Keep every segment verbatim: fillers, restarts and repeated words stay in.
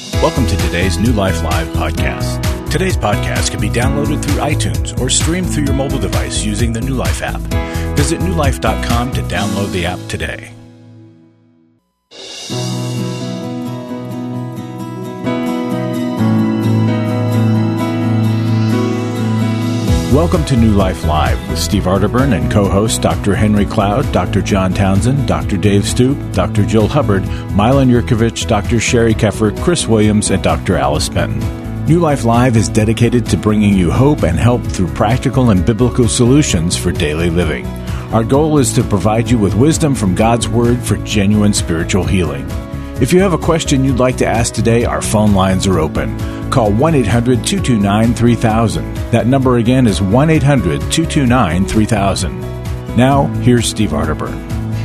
Welcome to today's New Life Live podcast. Today's podcast can be downloaded through iTunes or streamed through your mobile device using the New Life app. Visit new life dot com to download the app today. Welcome to New Life Live with Steve Arterburn and co-hosts Doctor Henry Cloud, Doctor John Townsend, Doctor Dave Stoop, Doctor Jill Hubbard, Milan Yurkovich, Doctor Sherry Keffer, Chris Williams, and Doctor Alice Benton. New Life Live is dedicated to bringing you hope and help through practical and biblical solutions for daily living. Our goal is to provide you with wisdom from God's Word for genuine spiritual healing. If you have a question you'd like to ask today, our phone lines are open. Call one eight hundred two two nine three thousand. That number again is one eight hundred two two nine three thousand. Now, here's Steve Arterburn.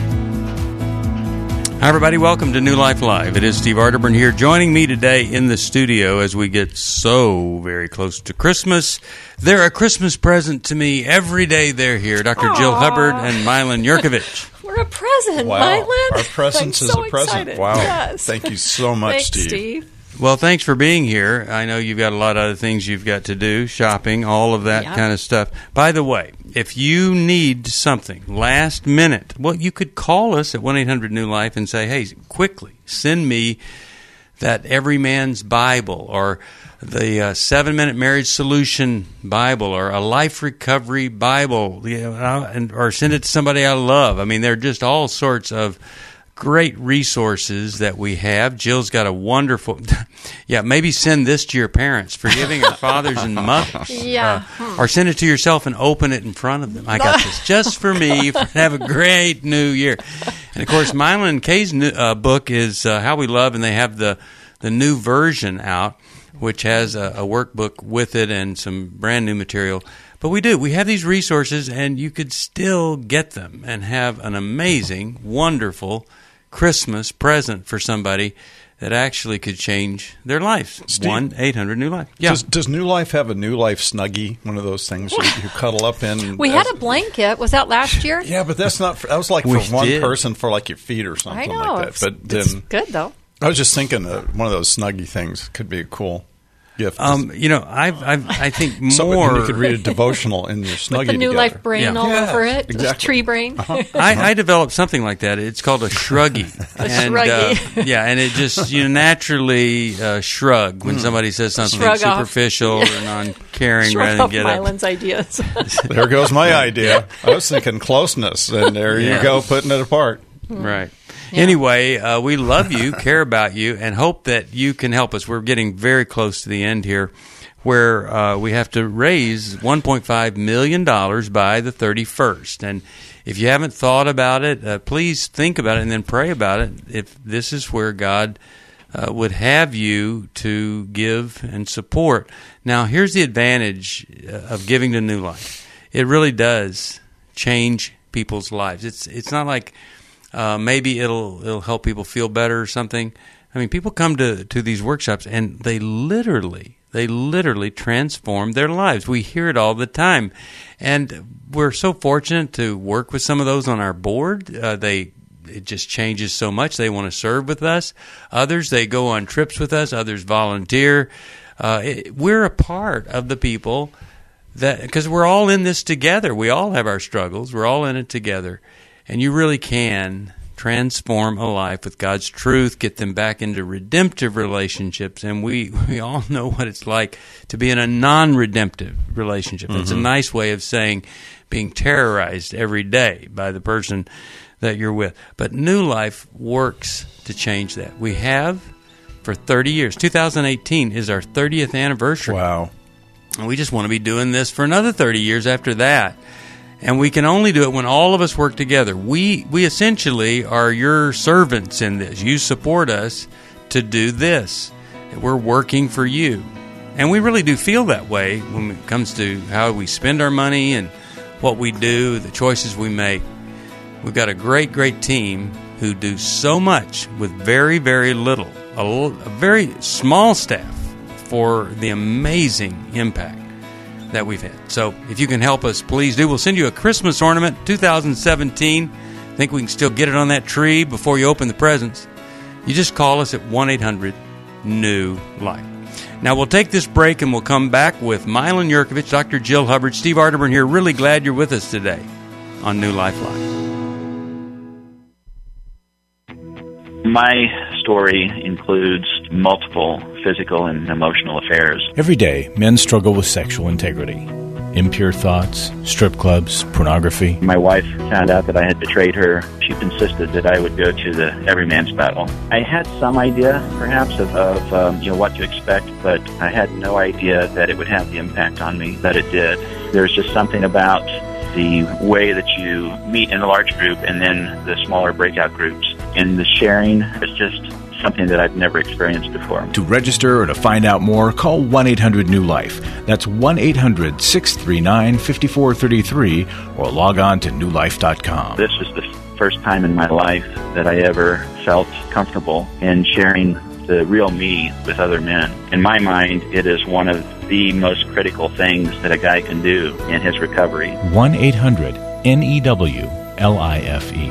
Hi, everybody. Welcome to New Life Live. It is Steve Arterburn here, joining me today in the studio as we get so very close to Christmas. They're a Christmas present to me every day they're here. Doctor Jill Hubbard and Milan Yurkovich. We're a present, wow. Milan. Our presence is so a present. Excited. Wow. Yes. Thank you so much, Thanks, Steve. Steve. Well, thanks for being here. I know you've got a lot of other things you've got to do, shopping, all of that yeah. kind of stuff. By the way, if you need something last minute, well, you could call us at one eight hundred new life and say, hey, quickly, send me that Every Man's Bible or the uh, seven-minute Marriage Solution Bible or a Life Recovery Bible, you know, and, or send it to somebody I love. I mean, there are just all sorts of great resources that we have. Jill's got a wonderful, yeah, maybe send this to your parents, forgiving our fathers and mothers. Yeah. Uh, or send it to yourself and open it in front of them. I got this just for me. Have a great new year. And, of course, Milan and Kay's new, uh, book is uh, How We Love, and they have the, the new version out, which has a, a workbook with it and some brand new material. But we do. We have these resources, and you could still get them and have an amazing, wonderful Christmas present for somebody that actually could change their lives. one eight hundred new life. Yeah. Does, does New Life have a New Life Snuggie? One of those things you, you cuddle up in? We had a blanket. Was that last year? Yeah, but that's not. For, that was like We for one did. person for like your feet or something I know. like that. It's, But it's then good, though. I was just thinking that one of those Snuggie things could be a cool gift. Um, you know, I've, I've, I think more. So then you could read a devotional in your Snuggie The new together. life brain Yeah. all Yeah, over it. exactly. Tree brain. Uh-huh. I, I developed something like that. It's called a shruggy. A and, shruggy. Uh, yeah, and it just, you naturally uh, shrug when somebody says something Shrug off. superficial or non-caring rather Shrug than off get up. Milan's ideas. There goes my idea. I was thinking closeness, and there Yeah. you go, putting it apart. Right. Anyway, uh, we love you, care about you, and hope that you can help us. We're getting very close to the end here, where uh, we have to raise one point five million dollars by the thirty-first. And if you haven't thought about it, uh, please think about it and then pray about it. If this is where God uh, would have you to give and support. Now, here's the advantage of giving to New Life. It really does change people's lives. It's it's not like uh, maybe it'll it'll help people feel better or something. I mean, people come to, to these workshops and they literally They literally transform their lives. We hear it all the time. And we're so fortunate to work with some of those on our board. Uh, they it just changes so much. They want to serve with us. Others, they go on trips with us. Others volunteer. Uh, it, we're a part of the people that, because we're all in this together. We all have our struggles. We're all in it together. And you really can transform a life with God's truth, get them back into redemptive relationships. And we, we all know what it's like to be in a non-redemptive relationship. Mm-hmm. It's a nice way of saying being terrorized every day by the person that you're with. But New Life works to change that. We have for thirty years. two thousand eighteen is our thirtieth anniversary. Wow. And we just want to be doing this for another thirty years after that. And we can only do it when all of us work together. We we essentially are your servants in this. You support us to do this. We're working for you. And we really do feel that way when it comes to how we spend our money and what we do, the choices we make. We've got a great, great team who do so much with very, very little. A, little, a very small staff for the amazing impact that we've had. So if you can help us, please do. We'll send you a Christmas ornament, two thousand seventeen. I think we can still get it on that tree before you open the presents. You just call us at one eight hundred New Life. Now, we'll take this break and we'll come back with Milan Yurkovich, Doctor Jill Hubbard, Steve Arterburn here. Really glad you're with us today on New Life Live. My story includes multiple physical and emotional affairs. Every day, men struggle with sexual integrity. Impure thoughts, strip clubs, pornography. My wife found out that I had betrayed her. She insisted that I would go to the every man's battle. I had some idea, perhaps, of, of um, you know what to expect, but I had no idea that it would have the impact on me that it did. There's just something about the way that you meet in a large group and then the smaller breakout groups. And the sharing is just something that I've never experienced before. To register or to find out more, call one eight hundred new life. That's one eight hundred six three nine five four three three or log on to new life dot com. This was the first time in my life that I ever felt comfortable in sharing the real me with other men. In my mind, it is one of the most critical things that a guy can do in his recovery. one eight hundred N E W L I F E.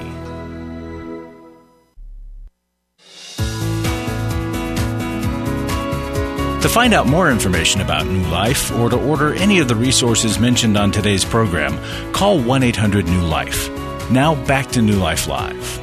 To find out more information about New Life or to order any of the resources mentioned on today's program, call one eight hundred new life. Now back to New Life Live.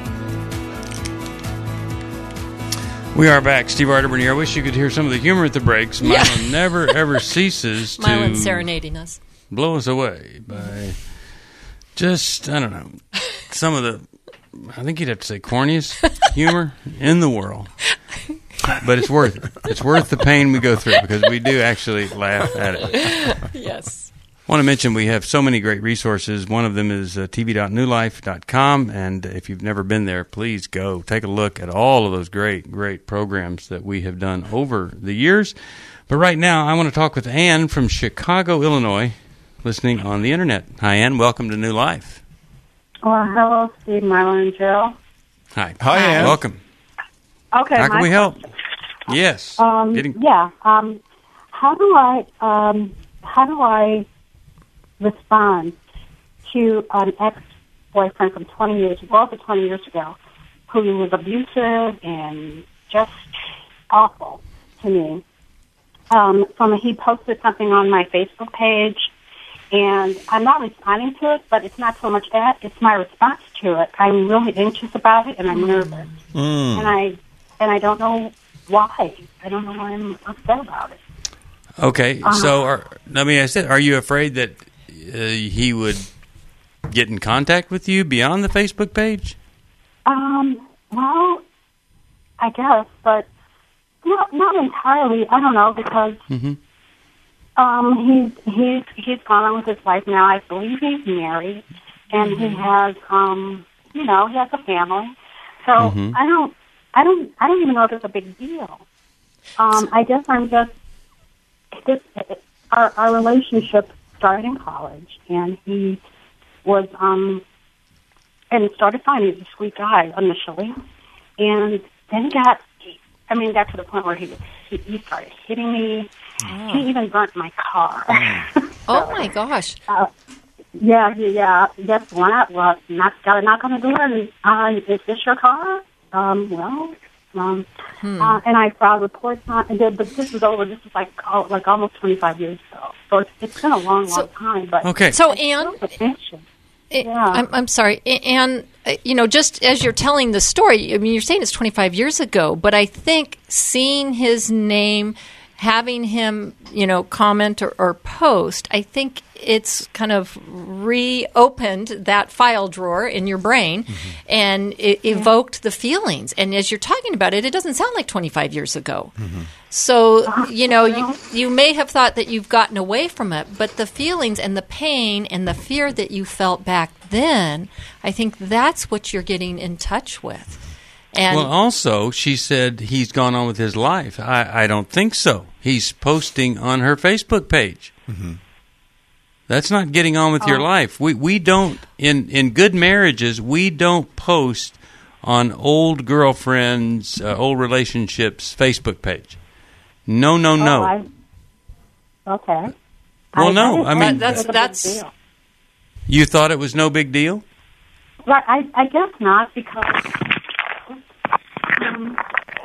We are back. Steve Arterburn here. I wish you could hear some of the humor at the breaks. Yeah. Milan never, ever ceases to Milan serenading us. blow us away by just, I don't know, some of the, I think you'd have to say corniest humor in the world. But it's worth it. It's worth the pain we go through because we do actually laugh at it. Yes. I want to mention we have so many great resources. One of them is uh, t v dot new life dot com, and if you've never been there, please go take a look at all of those great, great programs that we have done over the years. But right now, I want to talk with Ann from Chicago, Illinois, listening on the Internet. Hi, Ann. Welcome to New Life. Well, hello, Steve, Milan, and Jill. Hi. Hi, Ann. Welcome. Okay. How can my we help? question. Yes. Um, Getting- Yeah. Um, how do I um, how do I respond to an ex-boyfriend from twenty years, well over twenty years ago, who was abusive and just awful to me? Um, from he posted something on my Facebook page, and I'm not responding to it, but it's not so much that; it's my response to it. I'm really anxious about it, and I'm nervous, Mm. and I and I don't know why. I don't know why I'm upset about it. Okay, Uh-huh. so are, I mean, I said, are you afraid that uh, he would get in contact with you beyond the Facebook page? Um, well, I guess, but not not entirely. I don't know because Mm-hmm. um, he's he's he's gone on with his life now. I believe he's married, and he has um, you know, he has a family. So Mhm. I don't, I don't, I don't even know if it's a big deal. Um, I guess I'm just this. Our our relationship started in college, and he was um, and it started fine. He was a sweet guy initially, and then he got. I mean, got to the point where he he, he started hitting me. Oh. He even burnt my car. Oh, my gosh. Uh, yeah, yeah, yeah. Guess what? Well, not got to knock on the door and uh, is this your car? Um, well, um, Hmm. uh, and I filed reports on it, but this is over. This is like oh, like almost twenty-five years ago. So it's, it's been a long, long So- time. But Okay. So, Ann, attention. it- Yeah. I'm, I'm sorry. A- And, uh, you know, just as you're telling the story, I mean, you're saying it's twenty-five years ago, but I think seeing his name, having him, you know, comment or, or post, I think it's kind of reopened that file drawer in your brain and it evoked the feelings. And as you're talking about it, it doesn't sound like twenty-five years ago. So, you know, you, you may have thought that you've gotten away from it, but the feelings and the pain and the fear that you felt back then, I think that's what you're getting in touch with. And Well, also, she said he's gone on with his life. I, I don't think so. He's posting on her Facebook page. Mm-hmm. That's not getting on with your Oh. life. We we don't in in good marriages. We don't post on old girlfriends, uh, old relationships Facebook page. No, no, no. Oh, I, okay. Well, no, didn't I think mean- it That's- was a big that's- deal. You thought it was no big deal? Right, I, I guess not because um,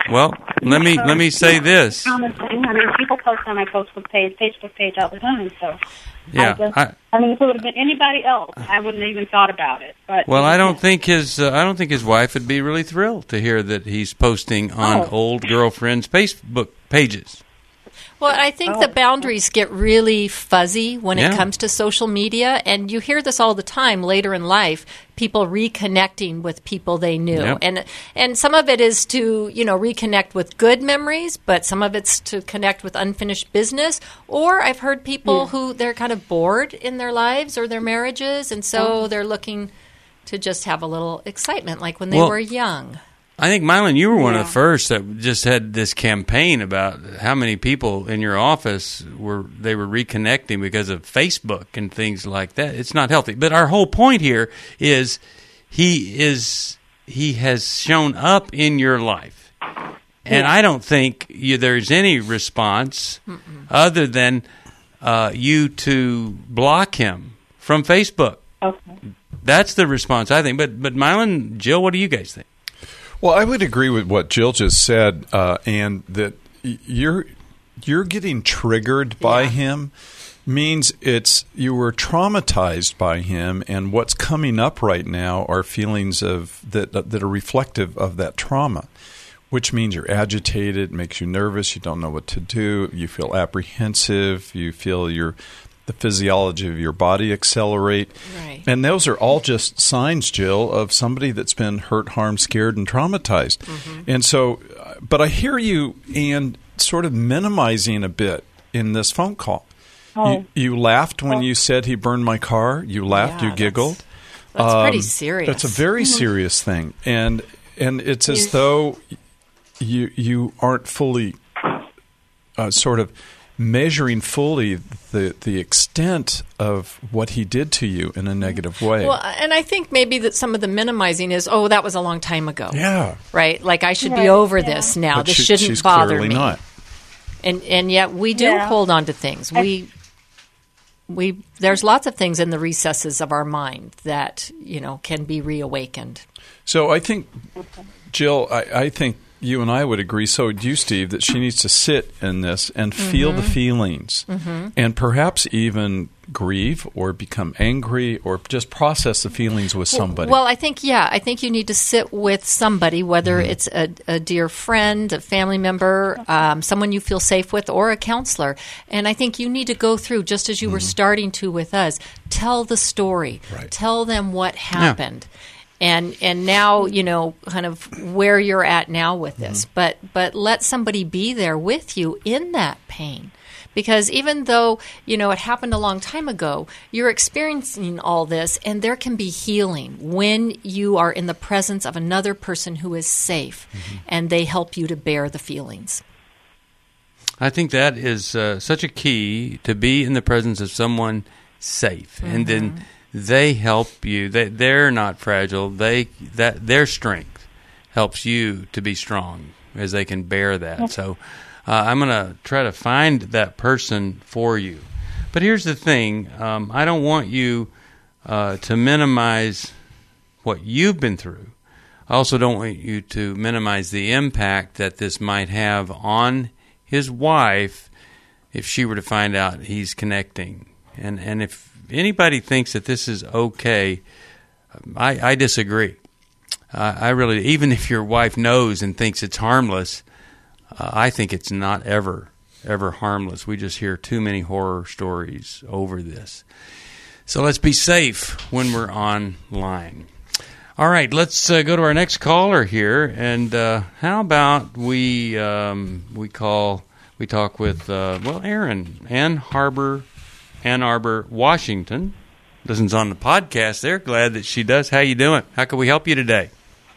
Well, let me let me say this. Common thing. I mean, people post on my Facebook page, Facebook page all the time. So, Yeah, I, just, I- I mean, if it would have been anybody else, I wouldn't have even thought about it. But Well, I don't think his uh, I don't think his wife would be really thrilled to hear that he's posting on Oh. old girlfriend's Facebook pages. Well, I think the boundaries get really fuzzy when Yeah. it comes to social media, and you hear this all the time later in life, people reconnecting with people they knew. Yep. And and some of it is to, you know, reconnect with good memories, but some of it's to connect with unfinished business. Or I've heard people who they're kind of bored in their lives or their marriages, and so they're looking to just have a little excitement like when they Well, were young. I think, Mylan, you were one of Yeah. the first that just had this campaign about how many people in your office were they were reconnecting because of Facebook and things like that. It's not healthy. But our whole point here is he is he has shown up in your life, and I don't think you, there's any response Mm-mm. other than uh, you to block him from Facebook. Okay. That's the response, I think. But but Mylan, Jill, what do you guys think? Well, I would agree with what Jill just said, uh, and that y- you're you're getting triggered by Yeah. him means it's you were traumatized by him, and what's coming up right now are feelings of that that are reflective of that trauma, which means you're agitated, makes you nervous, you don't know what to do, you feel apprehensive, you feel your the physiology of your body accelerate. Right. And those are all just signs, Jill, of somebody that's been hurt, harmed, scared, and traumatized. Mm-hmm. And so, uh, but I hear you, and sort of minimizing a bit in this phone call. Oh. You, you laughed when you said he burned my car. You laughed, Yeah, you giggled. That's pretty Um, serious. It's a very serious thing, and and it's as though you you aren't fully uh, sort of measuring fully the the extent of what he did to you in a negative way. Well, and I think maybe that some of the minimizing is, oh, that was a long time ago. yeah, Right? Like I should be Right, over yeah. this now. but this she- shouldn't she's bother clearly me. not. And and yet we do Yeah. hold on to things. We we there's lots of things in the recesses of our mind that, you know, can be reawakened. So I think, Jill, I, I think you and I would agree, so do you, Steve, that she needs to sit in this and feel the feelings and perhaps even grieve or become angry or just process the feelings with somebody. Well, I think, yeah, I think you need to sit with somebody, whether Mm-hmm. it's a, a dear friend, a family member, um, someone you feel safe with, or a counselor. And I think you need to go through, just as you were starting to with us, tell the story. Right. Tell them what happened. And and now, you know, kind of where you're at now with this. But but let somebody be there with you in that pain. Because even though, you know, it happened a long time ago, you're experiencing all this, and there can be healing when you are in the presence of another person who is safe, and they help you to bear the feelings. I think that is uh, such a key, to be in the presence of someone safe, mm-hmm. and then they help you. They they're not fragile. They that their strength helps you to be strong as they can bear that. So uh, I'm going to try to find that person for you. But here's the thing: um, I don't want you uh, to minimize what you've been through. I also don't want you to minimize the impact that this might have on his wife if she were to find out he's connecting. And and if anybody thinks that this is okay, I, I disagree. Uh, I really, even if your wife knows and thinks it's harmless, uh, I think it's not ever, ever harmless. We just hear too many horror stories over this. So let's be safe when we're online. All right, let's uh, go to our next caller here, and uh, how about we um, we call we talk with uh, well, Erin, Ann Arbor, Ann Arbor, Washington. Listens on the podcast. There, glad that she does. How you doing? How can we help you today?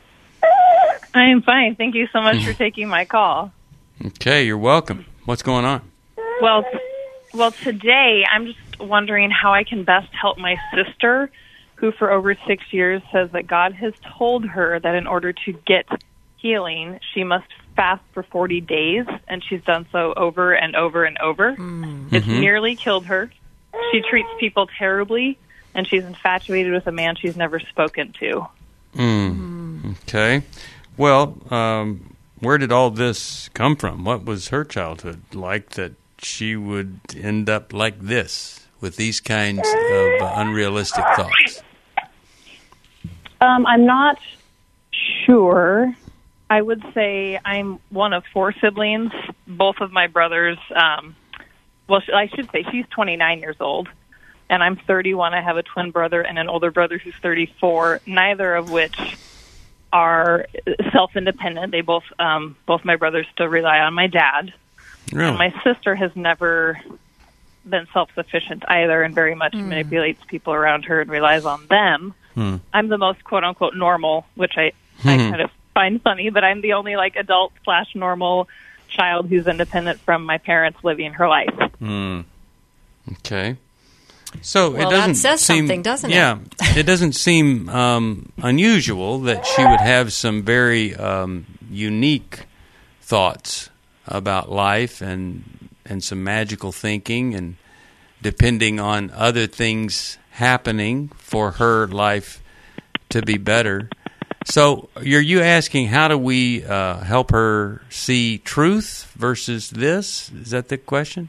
I am fine. Thank you so much for taking my call. Okay, you're welcome. What's going on? Well, well, today I'm just wondering how I can best help my sister, who for over six years says that God has told her that in order to get healing, she must fast for forty days, and she's done so over and over and over. Mm-hmm. It's nearly killed her. She treats people terribly, and she's infatuated with a man she's never spoken to. Mm. Okay. Well, um, where did all this come from? What was her childhood like that she would end up like this with these kinds of uh, unrealistic thoughts? Um, I'm not sure. I would say I'm one of four siblings. Both of my brothers, um, well, I should say she's twenty-nine years old, and I'm thirty-one. I have a twin brother and an older brother who's thirty-four, neither of which are self-independent. They both, um, both my brothers still rely on my dad. Really? And my sister has never been self-sufficient either and very much mm. manipulates people around her and relies on them. Hmm. I'm the most quote-unquote normal, which I, hmm. I kind of find funny, but I'm the only like adult slash normal child who's independent from my parents living her life. Hmm. Okay. So well, it doesn't that says seem, something, doesn't it? Yeah, it doesn't seem um, unusual that she would have some very um, unique thoughts about life and and some magical thinking, and depending on other things happening for her life to be better. So are you asking how do we uh, help her see truth versus this? Is that the question?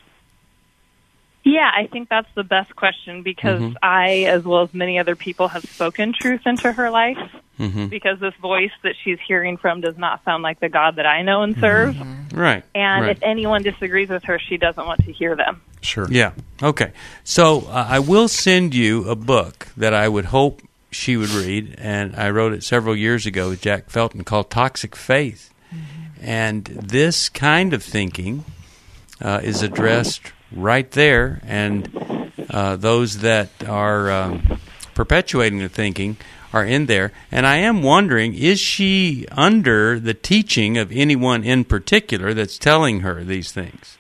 Yeah, I think that's the best question because mm-hmm. I, as well as many other people, have spoken truth into her life mm-hmm. because this voice that she's hearing from does not sound like the God that I know and serve. Mm-hmm. Right. And right. if anyone disagrees with her, she doesn't want to hear them. Sure. Yeah. Okay. So uh, I will send you a book that I would hope she would read, and I wrote it several years ago with Jack Felton called Toxic Faith. Mm-hmm. And this kind of thinking uh, is addressed right there, and uh, those that are um, perpetuating the thinking are in there. And I am wondering, is she under the teaching of anyone in particular that's telling her these things?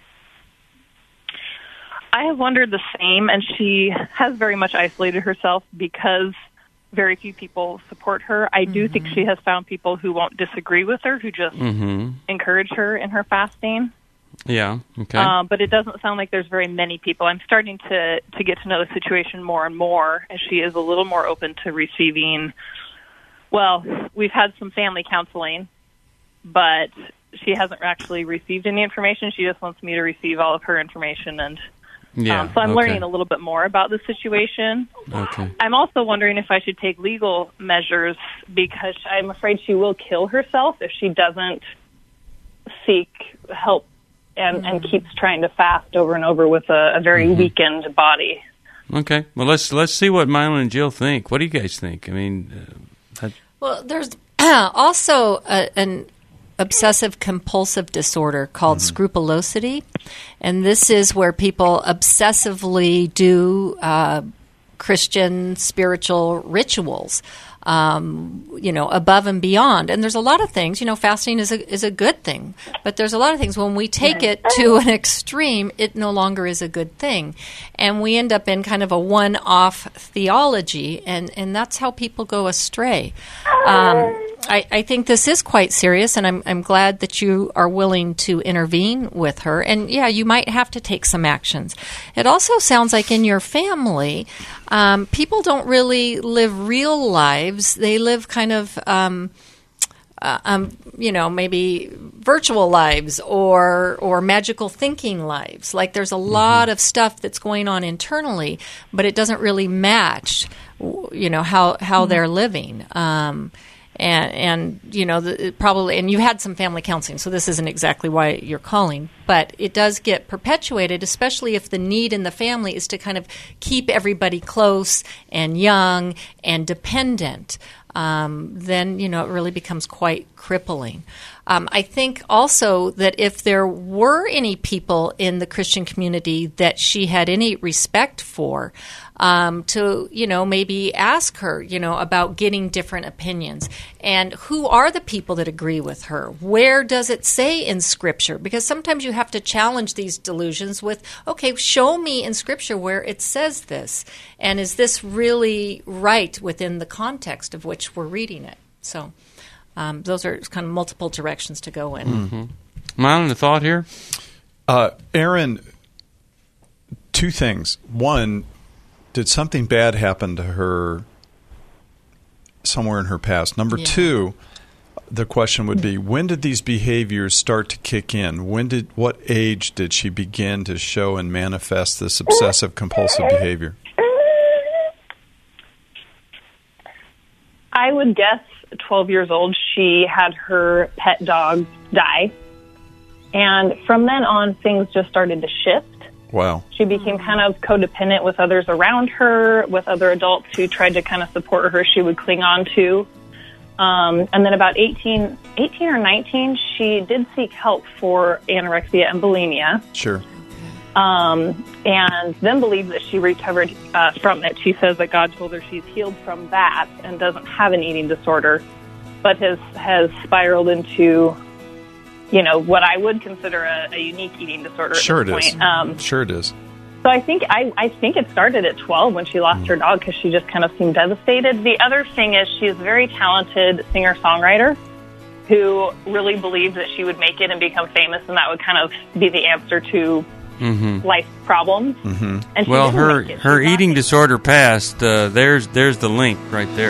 I have wondered the same, and she has very much isolated herself because very few people support her. I do mm-hmm. think she has found people who won't disagree with her, who just mm-hmm. encourage her in her fasting. Yeah, okay. Uh, but it doesn't sound like there's very many people. I'm starting to, to get to know the situation more and more, and she is a little more open to receiving, well, we've had some family counseling, but she hasn't actually received any information. She just wants me to receive all of her information, and yeah, um, so I'm okay. learning a little bit more about the situation. Okay. I'm also wondering if I should take legal measures because I'm afraid she will kill herself if she doesn't seek help and, mm-hmm. and keeps trying to fast over and over with a, a very mm-hmm. weakened body. Okay. Well, let's let's see what Mylon and Jill think. What do you guys think? I mean, uh, that... well, there's also a, an obsessive-compulsive disorder called mm-hmm. scrupulosity, and this is where people obsessively do uh, Christian spiritual rituals, um, you know, above and beyond. And there's a lot of things, you know, fasting is a is a good thing, but there's a lot of things when we take it to an extreme, it no longer is a good thing, and we end up in kind of a one-off theology, and and that's how people go astray. Um, I, I think this is quite serious, and I'm I'm glad that you are willing to intervene with her. And yeah, you might have to take some actions. It also sounds like in your family, um, people don't really live real lives. They live kind of, um, uh, um, you know, maybe virtual lives or or magical thinking lives. Like there's a lot mm-hmm. of stuff that's going on internally, but it doesn't really match, you know, how how mm-hmm. they're living. Um, And, and you know, the, probably, and you had some family counseling, so this isn't exactly why you're calling, but it does get perpetuated, especially if the need in the family is to kind of keep everybody close and young and dependent. Um, then, you know, it really becomes quite crippling. Um, I think also that if there were any people in the Christian community that she had any respect for, um, to, you know, maybe ask her, you know, about getting different opinions. And who are the people that agree with her? Where does it say in Scripture? Because sometimes you have to challenge these delusions with, okay, show me in Scripture where it says this. And is this really right within the context of which we're reading it? So um, those are kind of multiple directions to go in. Mm-hmm. Mylon, the thought here? Uh, Aaron, two things. One, did something bad happen to her somewhere in her past? Number yeah. two, the question would be, when did these behaviors start to kick in? When did, what age did she begin to show and manifest this obsessive compulsive behavior? I would guess twelve years old, she had her pet dog die. And from then on, things just started to shift. Wow. She became kind of codependent with others around her, with other adults who tried to kind of support her, she would cling on to. Um, and then about eighteen, eighteen or nineteen, she did seek help for anorexia and bulimia. Sure. Um, and then believed that she recovered uh, from it. She says that God told her she's healed from that and doesn't have an eating disorder, but has, has spiraled into, you know, what I would consider a, a unique eating disorder at Sure this it is. point. Um, sure it is. So I think I, I think it started at twelve when she lost mm. her dog, because she just kind of seemed devastated. The other thing is she's a very talented singer-songwriter who really believed that she would make it and become famous, and that would kind of be the answer to mm-hmm. life problems. Mm-hmm. And she well, didn't her make it. her She's eating not- disorder passed. Uh, there's there's the link right there.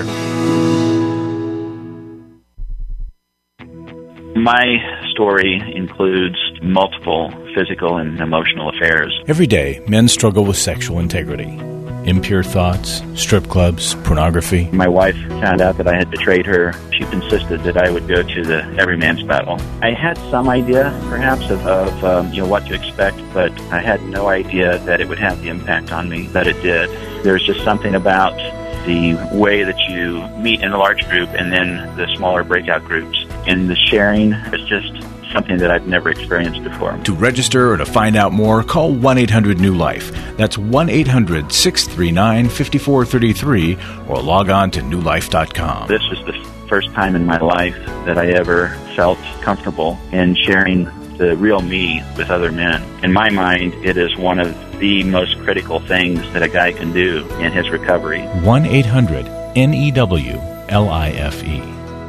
My story includes multiple physical and emotional affairs. Every day, men struggle with sexual integrity. Impure thoughts, strip clubs, pornography. My wife found out that I had betrayed her. She insisted that I would go to the every man's battle. I had some idea, perhaps, of, of um, you know what to expect, but I had no idea that it would have the impact on me that it did. There's just something about the way that you meet in a large group and then the smaller breakout groups. And the sharing is just something that I've never experienced before. To register or to find out more, call one eight hundred new life. That's one eight hundred six three nine five four three three or log on to new life dot com. This is the first time in my life that I ever felt comfortable in sharing the real me with other men. In my mind, it is one of the most critical things that a guy can do in his recovery. one eight hundred N E W L I F E.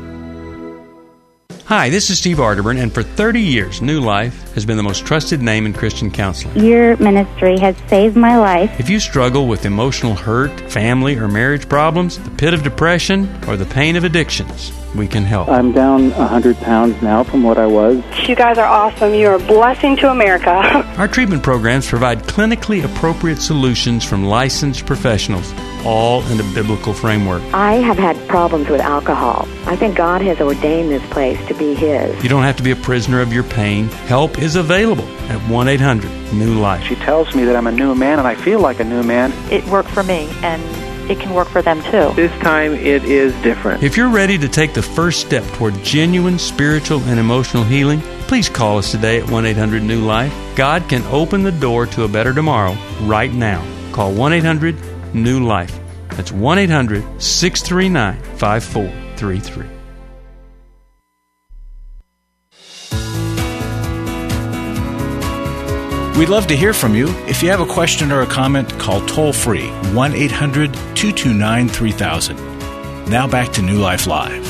Hi, this is Steve Arterburn, and for thirty years, New Life has been the most trusted name in Christian counseling. Your ministry has saved my life. If you struggle with emotional hurt, family or marriage problems, the pit of depression, or the pain of addictions, we can help. I'm down one hundred pounds now from what I was. You guys are awesome. You're a blessing to America. Our treatment programs provide clinically appropriate solutions from licensed professionals, all in a biblical framework. I have had problems with alcohol. I think God has ordained this place to be His. You don't have to be a prisoner of your pain. Help is available at one eight hundred new life. She tells me that I'm a new man, and I feel like a new man. It worked for me, and it can work for them too. This time it is different. If you're ready to take the first step toward genuine spiritual and emotional healing, please call us today at one eight hundred new life. God can open the door to a better tomorrow right now. Call one eight hundred new life. That's one eight hundred six three nine five four three three. We'd love to hear from you. If you have a question or a comment, call toll-free one eight hundred two two nine three thousand. Now back to New Life Live.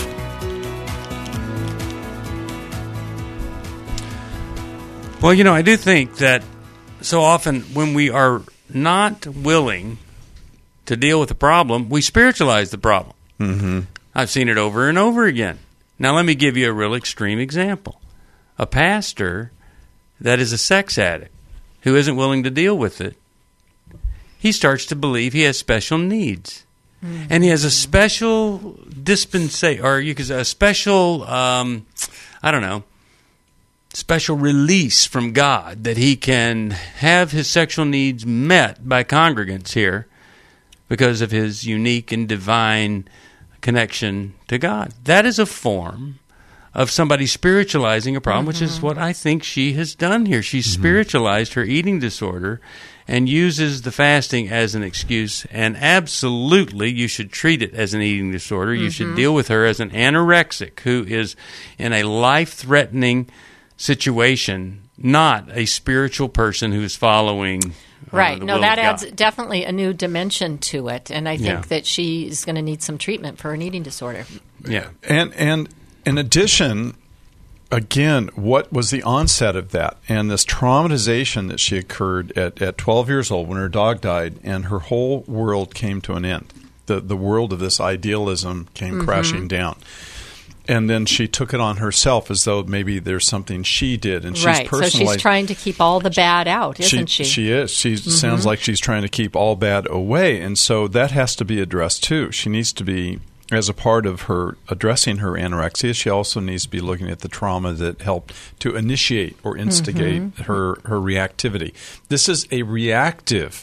Well, you know, I do think that so often when we are not willing to deal with the problem, we spiritualize the problem. Mm-hmm. I've seen it over and over again. Now, let me give you a real extreme example. A pastor that is a sex addict who isn't willing to deal with it, he starts to believe he has special needs. Mm-hmm. And he has a special dispensation, or you could say a special, um, I don't know, special release from God that he can have his sexual needs met by congregants here because of his unique and divine connection to God. That is a form of somebody spiritualizing a problem, mm-hmm. which is what I think she has done here. She's mm-hmm. spiritualized her eating disorder and uses the fasting as an excuse. And absolutely, you should treat it as an eating disorder. Mm-hmm. You should deal with her as an anorexic who is in a life-threatening situation, not a spiritual person who's following uh, right. the No, will that of adds God. definitely a new dimension to it, and I think Yeah. that she is going to need some treatment for an eating disorder. Yeah. And and in addition, again, what was the onset of that? And this traumatization that she occurred at, at twelve years old when her dog died, and her whole world came to an end. The the world of this idealism came mm-hmm. crashing down. And then she took it on herself as though maybe there's something she did, and she's right. personalized. So she's trying to keep all the bad out, isn't she? She, she is. She mm-hmm. sounds like she's trying to keep all bad away, and so that has to be addressed too. She needs to be, as a part of her addressing her anorexia, she also needs to be looking at the trauma that helped to initiate or instigate mm-hmm. her, her reactivity. This is a reactive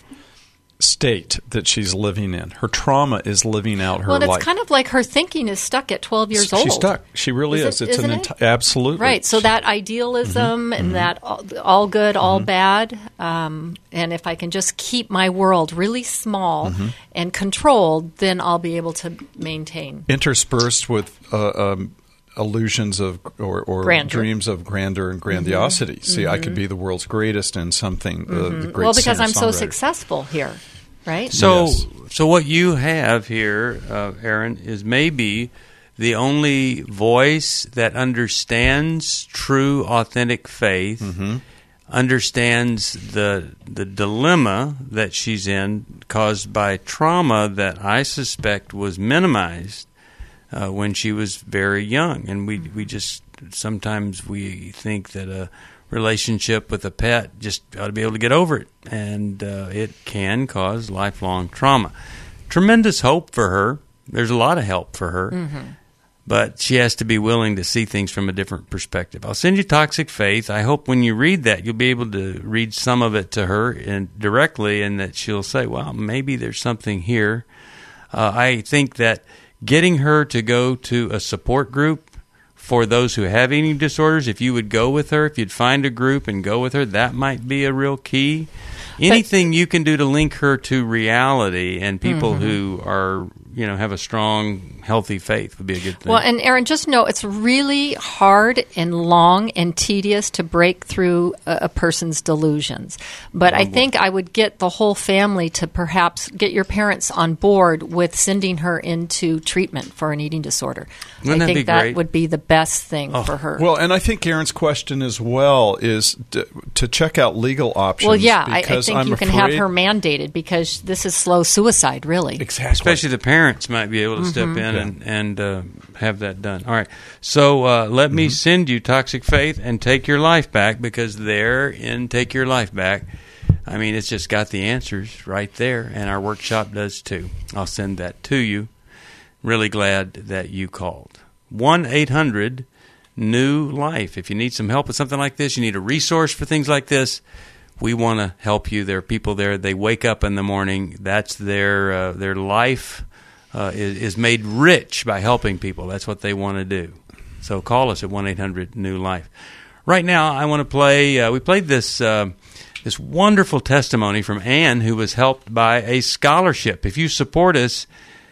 state that she's living in. Her trauma is living out her well, life. Well, it's kind of like her thinking is stuck at twelve years old. She's stuck. She really is. is. It's an an enti- absolutely right. So that idealism mm-hmm. and mm-hmm. that all, all good, all mm-hmm. bad, um, and if I can just keep my world really small mm-hmm. and controlled, then I'll be able to maintain. Interspersed with uh, um, illusions of or, or dreams of grandeur and grandiosity. Mm-hmm. See, mm-hmm. I could be the world's greatest in something. Mm-hmm. Uh, the great well, because I'm so songwriter. successful here. Right. So, yes. so what you have here, uh, Aaron, is maybe the only voice that understands true, authentic faith, mm-hmm. understands the the dilemma that she's in, caused by trauma that I suspect was minimized uh, when she was very young, and we we just sometimes we think that a relationship with a pet just ought to be able to get over it, and uh, it can cause lifelong trauma. Tremendous hope for her. There's a lot of help for her, mm-hmm. but she has to be willing to see things from a different perspective. I'll send you Toxic Faith. I hope when you read that, you'll be able to read some of it to her and directly, and that she'll say, well, maybe there's something here. Uh, I think that getting her to go to a support group for those who have eating disorders, if you would go with her, if you'd find a group and go with her, that might be a real key. Anything but, you can do to link her to reality and people mm-hmm. who are, you know, have a strong, healthy faith would be a good thing. Well, and Aaron, just know it's really hard and long and tedious to break through a, a person's delusions. But oh, I think I would get the whole family to perhaps get your parents on board with sending her into treatment for an eating disorder. Wouldn't I that think be that great? would be the best thing oh. for her. Well, and I think Aaron's question as well is to, to check out legal options. Well, yeah, I, I think I'm you can afraid... have her mandated because this is slow suicide, really. Exactly. Especially the parents might be able to step Mm-hmm. in yeah. and, and uh, have that done. All right. So uh, let mm-hmm. me send you Toxic Faith and Take Your Life Back, because there in Take Your Life Back, I mean, it's just got the answers right there, and our workshop does too. I'll send that to you. Really glad that you called. one eight hundred new life. If you need some help with something like this, you need a resource for things like this, we want to help you. There are people there. They wake up in the morning. That's their uh, their life uh, is, is made rich by helping people. That's what they want to do. So call us at one eight hundred new life. Right now, I want to play. Uh, we played this uh, this wonderful testimony from Ann, who was helped by a scholarship. If you support us,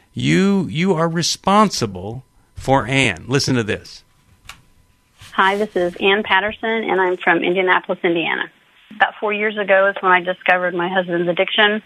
you you are responsible for Ann. Listen to this. Hi, this is Ann Patterson, and I'm from Indianapolis, Indiana. About four years ago is when I discovered my husband's addiction.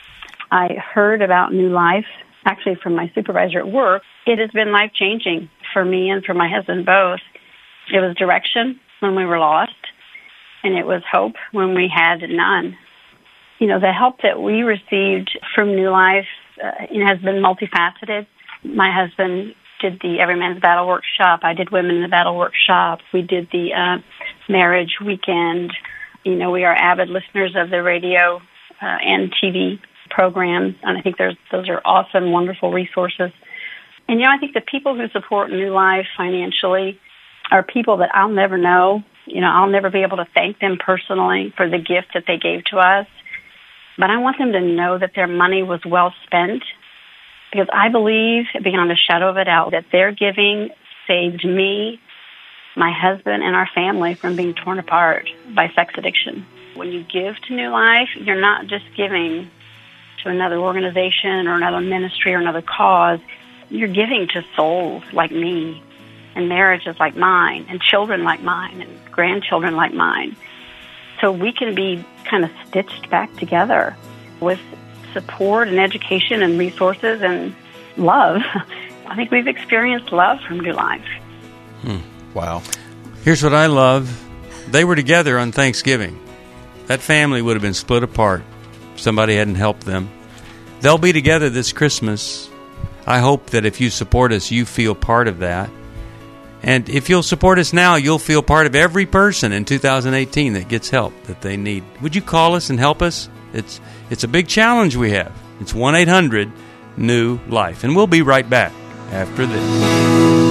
I heard about New Life, actually from my supervisor at work. It has been life-changing for me and for my husband both. It was direction when we were lost, and it was hope when we had none. You know, the help that we received from New Life uh, it has been multifaceted. My husband did the Every Man's Battle workshop. I did Women in the Battle workshop. We did the uh, marriage weekend. You know, we are avid listeners of the radio uh, and T V programs, and I think there's, those are awesome, wonderful resources. And, you know, I think the people who support New Life financially are people that I'll never know. You know, I'll never be able to thank them personally for the gift that they gave to us. But I want them to know that their money was well spent, because I believe, beyond a shadow of a doubt, that their giving saved me, my husband, and our family from being torn apart by sex addiction. When you give to New Life, you're not just giving to another organization or another ministry or another cause. You're giving to souls like me, and marriages like mine, and children like mine, and grandchildren like mine. So we can be kind of stitched back together with support and education and resources and love. I think we've experienced love from New Life. Hmm. Wow. Here's what I love. They were together on Thanksgiving. That family would have been split apart if somebody hadn't helped them. They'll be together this Christmas. I hope that if you support us, you feel part of that. And if you'll support us now, you'll feel part of every person in two thousand eighteen that gets help that they need. Would you call us and help us? It's it's a big challenge we have. It's one eight hundred new life. And we'll be right back after this.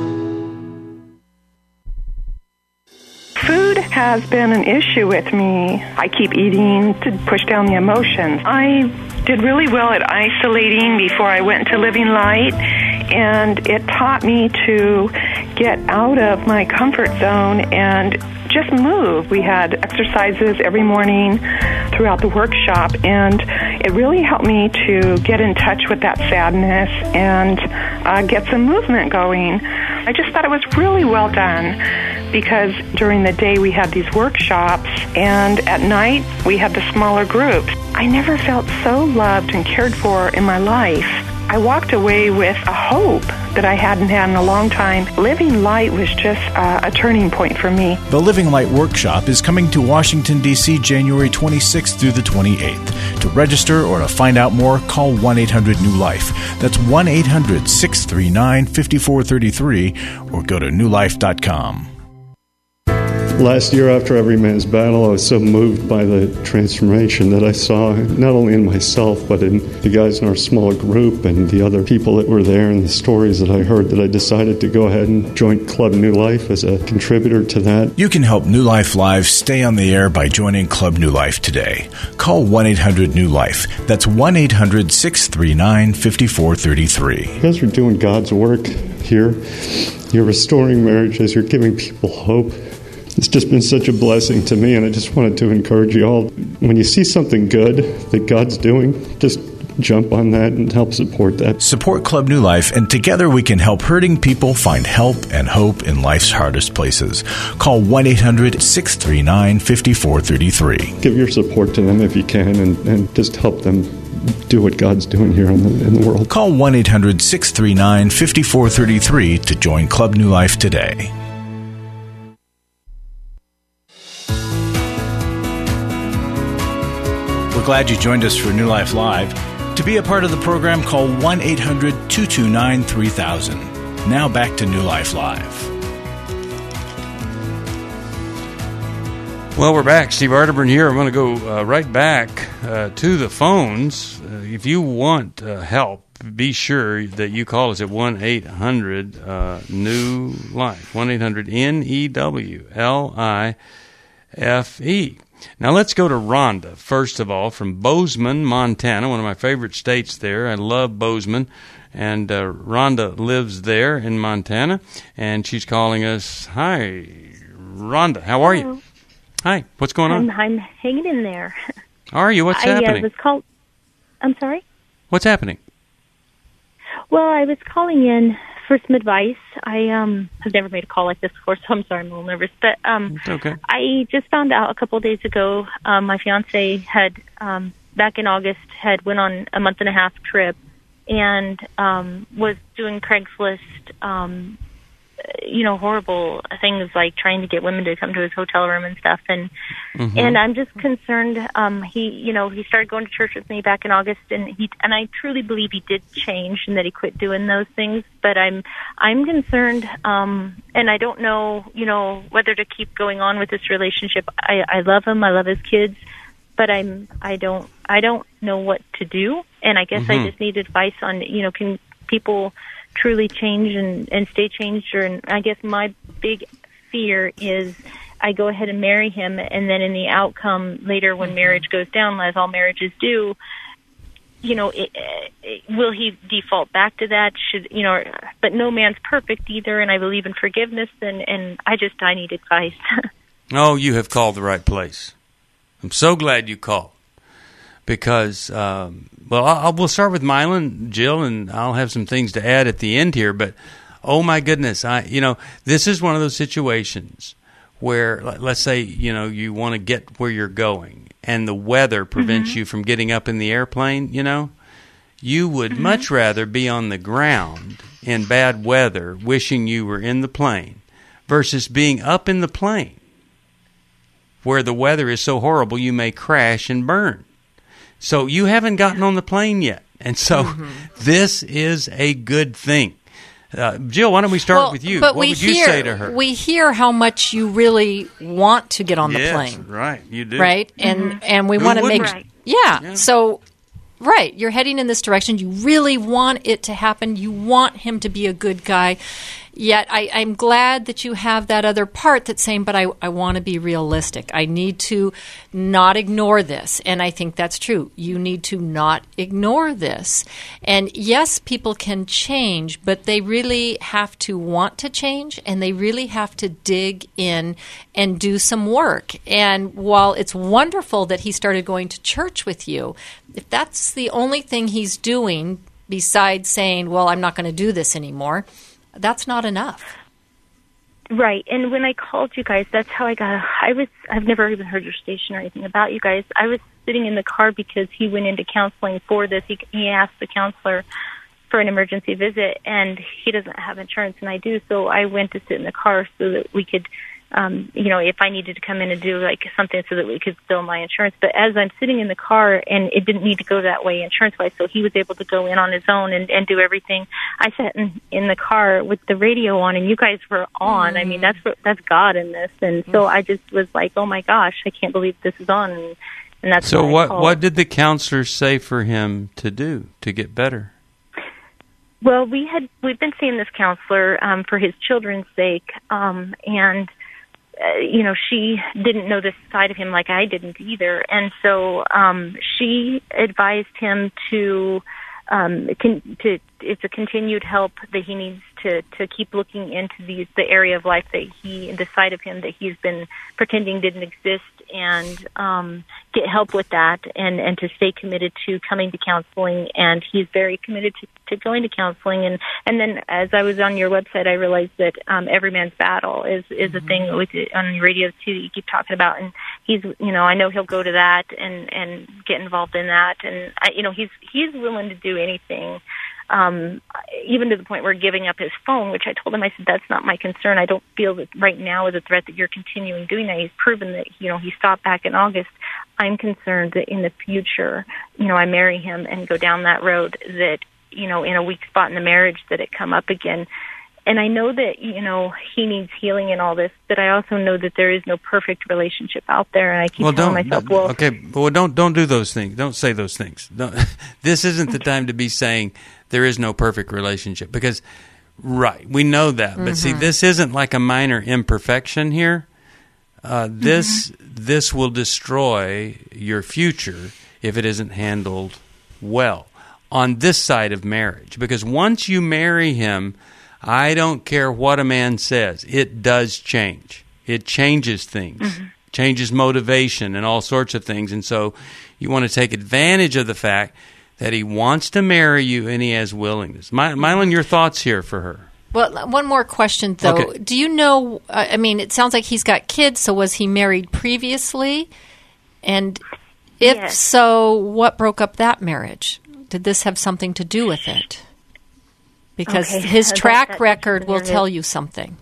Food has been an issue with me. I keep eating to push down the emotions. I did really well at isolating before I went into Living Light, and it taught me to get out of my comfort zone and just move. We had exercises every morning throughout the workshop, and it really helped me to get in touch with that sadness and uh, get some movement going. I just thought it was really well done, because during the day we had these workshops, and at night we had the smaller groups. I never felt so loved and cared for in my life. I walked away with a hope that I hadn't had in a long time. Living Light was just uh, a turning point for me. The Living Light Workshop is coming to Washington, D C January twenty-sixth through the twenty-eighth. To register or to find out more, call one eight hundred new life. That's one eight hundred six three nine five four three three or go to new life dot com. Last year, after Every Man's Battle, I was so moved by the transformation that I saw, not only in myself, but in the guys in our small group and the other people that were there and the stories that I heard, that I decided to go ahead and join Club New Life as a contributor to that. You can help New Life Live stay on the air by joining Club New Life today. Call one eight hundred new life. That's one eight hundred six three nine five four three three. You guys are doing God's work here. You're restoring marriages. You're giving people hope. It's just been such a blessing to me, and I just wanted to encourage you all. When you see something good that God's doing, just jump on that and help support that. Support Club New Life, and together we can help hurting people find help and hope in life's hardest places. Call one eight hundred six three nine five four three three. Give your support to them if you can, and, and just help them do what God's doing here in the, in the world. Call one eight hundred six three nine five four three three to join Club New Life today. We're glad you joined us for New Life Live. To be a part of the program, call one eight hundred two two nine three thousand. Now back to New Life Live. Well, we're back. Steve Arterburn here. I'm going to go uh, right back uh, to the phones. Uh, if you want uh, help, be sure that you call us at one eight hundred new life. one eight hundred N E W L I F E. Now let's go to Rhonda, first of all, from Bozeman, Montana, one of my favorite states there. I love Bozeman, and uh, Rhonda lives there in Montana, and she's calling us. Hi, Rhonda, how are Hello. you? Hi, what's going on? I'm, I'm hanging in there. How are you? What's I, happening? I was called. I'm sorry? What's happening? Well, I was calling in for some advice. I um have never made a call like this before, so I'm sorry, I'm a little nervous. But um, It's okay. I just found out a couple of days ago, um, my fiance had, um, back in August, had went on a month and a half trip and um, was doing Craigslist, um, you know, horrible things like trying to get women to come to his hotel room and stuff. And Mhm. and I'm just concerned. Um, he, you know, he started going to church with me back in August, and he and I truly believe he did change and that he quit doing those things. But I'm I'm concerned, um, and I don't know, you know, whether to keep going on with this relationship. I, I love him. I love his kids. But I'm I don't I don't know what to do, and I guess Mhm. I just need advice on, you know, can people truly change and, and stay changed? Or, and I guess my big fear is I go ahead and marry him, and then in the outcome later when marriage goes down, as all marriages do, you know, it, it, will he default back to that? Should, you know, but no man's perfect either, and I believe in forgiveness, and, and I just, I need advice. Oh, you have called the right place. I'm so glad you called because, um, well, I'll, we'll start with Mylan, Jill, and I'll have some things to add at the end here. But oh my goodness, I, you know, this is one of those situations where, let's say, you know, you want to get where you're going, and the weather prevents Mhm. you from getting up in the airplane. You know, you would Mhm. much rather be on the ground in bad weather, wishing you were in the plane, versus being up in the plane where the weather is so horrible you may crash and burn. So you haven't gotten on the plane yet. And so Mhm. this is a good thing. Uh, Jill, why don't we start well, with you? But what we would hear, you say to her? We hear how much you really want to get on yes, the plane. Right, you do. Right? And Mm-hmm. and we Who want to make wouldn't? Right. yeah, Yeah. So right, you're heading in this direction. You really want it to happen. You want him to be a good guy. Yet I, I'm glad that you have that other part that's saying, but I, I want to be realistic. I need to not ignore this. And I think that's true. You need to not ignore this. And yes, people can change, but they really have to want to change, and they really have to dig in and do some work. And while it's wonderful that he started going to church with you, if that's the only thing he's doing besides saying, well, I'm not going to do this anymore, that's not enough. Right. And when I called you guys, that's how I got, I was, I've never even heard your station or anything about you guys. I was sitting in the car because he went into counseling for this. He, he asked the counselor for an emergency visit, and he doesn't have insurance, and I do. So I went to sit in the car so that we could, um, you know, if I needed to come in and do like something so that we could bill my insurance. But as I'm sitting in the car, and it didn't need to go that way insurance-wise, so he was able to go in on his own and, and do everything. I sat in, in the car with the radio on, and you guys were on. Mm. I mean, that's that's God in this. And so I just was like, oh my gosh, I can't believe this is on. And, and that's so what, what, what did the counselor say for him to do to get better? Well, we had, we've been seeing this counselor um, for his children's sake, um, and Uh, you know, she didn't know this side of him like I didn't either. And so um, she advised him to, um, con- to, it's a continued help that he needs to, to keep looking into these, the area of life that he, the side of him that he's been pretending didn't exist, and um, get help with that, and, and to stay committed to coming to counseling. And he's very committed to, to going to counseling. And, and then as I was on your website, I realized that um, Every Man's Battle is, is a thing with it on the radio too that you keep talking about. And he's, you know, I know he'll go to that and, and get involved in that. And, I, you know, he's, he's willing to do anything. Um, even to the point where giving up his phone, which I told him, I said, that's not my concern. I don't feel that right now is a threat that you're continuing doing that. He's proven that, you know, he stopped back in August. I'm concerned that in the future, you know, I marry him and go down that road, that, you know, in a weak spot in the marriage, that it come up again. And I know that, you know, he needs healing and all this, but I also know that there is no perfect relationship out there. And I keep well, telling don't, myself, well, okay, well, don't don't do those things. Don't say those things. Don't, this isn't the time to be saying there is no perfect relationship, because, right, we know that. But mm-hmm. see, this isn't like a minor imperfection here. Uh, this mm-hmm. this will destroy your future if it isn't handled well on this side of marriage. Because once you marry him, I don't care what a man says, it does change. It changes things, mm-hmm. changes motivation and all sorts of things. And so you want to take advantage of the fact that he wants to marry you and he has willingness. My, Mylon, your thoughts here for her? Well, one more question, though. Okay. Do you know, uh, I mean, it sounds like he's got kids, so was he married previously? And if yes. so, what broke up that marriage? Did this have something to do with it? Because okay. his track that, that record will tell you something.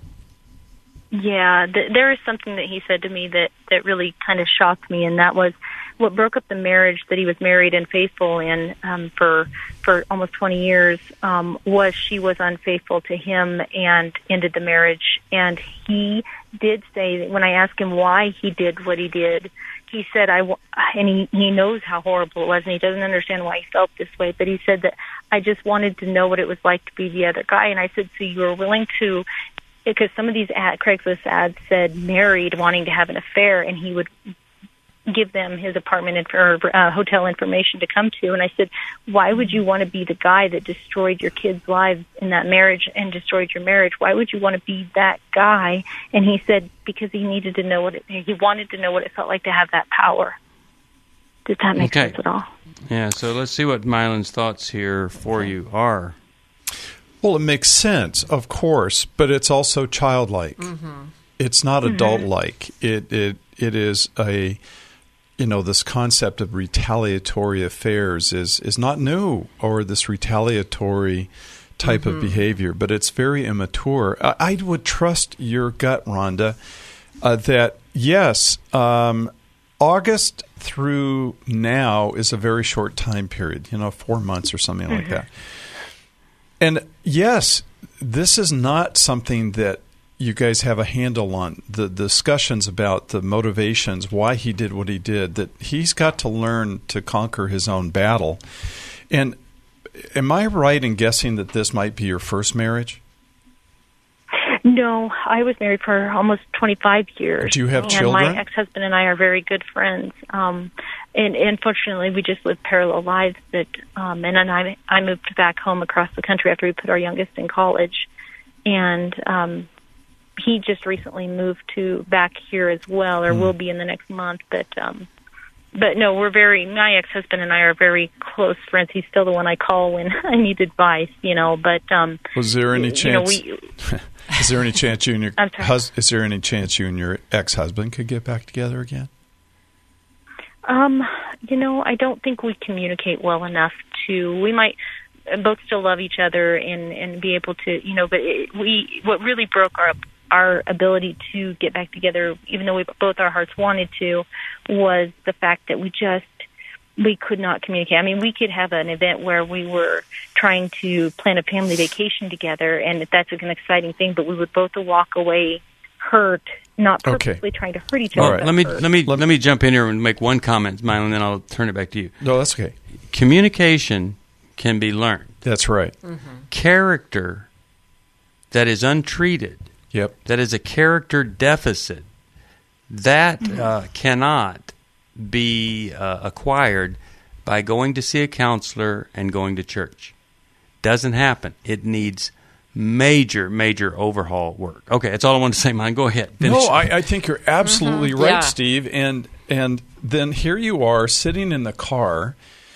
Yeah, th- there is something that he said to me that, that really kind of shocked me, and that was what broke up the marriage that he was married and faithful in um, for for almost twenty years um, was she was unfaithful to him and ended the marriage. And he did say that when I asked him why he did what he did, he said, I, w- and he, he knows how horrible it was, and he doesn't understand why he felt this way, but he said that I just wanted to know what it was like to be the other guy. And I said, so you were willing to, because some of these ad, Craigslist ads said married, wanting to have an affair, and he would give them his apartment inf- or uh, hotel information to come to. And I said, why would you want to be the guy that destroyed your kids' lives in that marriage and destroyed your marriage? Why would you want to be that guy? And he said, because he needed to know what it, he wanted to know what it felt like to have that power. Does that make okay. sense at all? Yeah, so let's see what Mylon's thoughts here for you are. Well, it makes sense, of course, but it's also childlike. Mm-hmm. It's not mm-hmm. adult-like. It it it is a, you know, this concept of retaliatory affairs is is not new, or this retaliatory type mm-hmm. of behavior, but it's very immature. I, I would trust your gut, Rhonda, uh, that yes, um, August through now is a very short time period, you know, four months or something mm-hmm. like that. And yes, this is not something that you guys have a handle on. The discussions about the motivations, why he did what he did, that he's got to learn to conquer his own battle. And am I right in guessing that this might be your first marriage? No, I was married for almost twenty-five years. Do you have and children? My ex-husband and I are very good friends. Um, and unfortunately, we just live parallel lives. That, um, and then I, I moved back home across the country after we put our youngest in college. And um, he just recently moved to back here as well, or mm. will be in the next month. But um, but no, we're very, my ex-husband and I are very close friends. He's still the one I call when I need advice, you know. But um, was there any chance? You know, we, Is there any chance you and your I'm sorry. hus- is there any chance you and your ex-husband could get back together again? Um, you know, I don't think we communicate well enough to. We might both still love each other and, and be able to, you know. But it, we, what really broke our our ability to get back together, even though we both our hearts wanted to, was the fact that we just we could not communicate. I mean, we could have an event where we were trying to plan a family vacation together, and that's an exciting thing, but we would both walk away hurt, not purposely okay. trying to hurt each other. All right, let me hurt. let me let me jump in here and make one comment, Milo, and then I'll turn it back to you. No, that's okay. Communication can be learned. That's right. Mm-hmm. Character that is untreated, yep, that is a character deficit, that mm-hmm. uh, cannot be uh, acquired by going to see a counselor and going to church. Doesn't happen. It needs major, major overhaul work. Okay, that's all I want to say, Mine. Go ahead. Finish. No, I, I think you're absolutely mm-hmm. right, yeah. Steve. And and then here you are sitting in the car,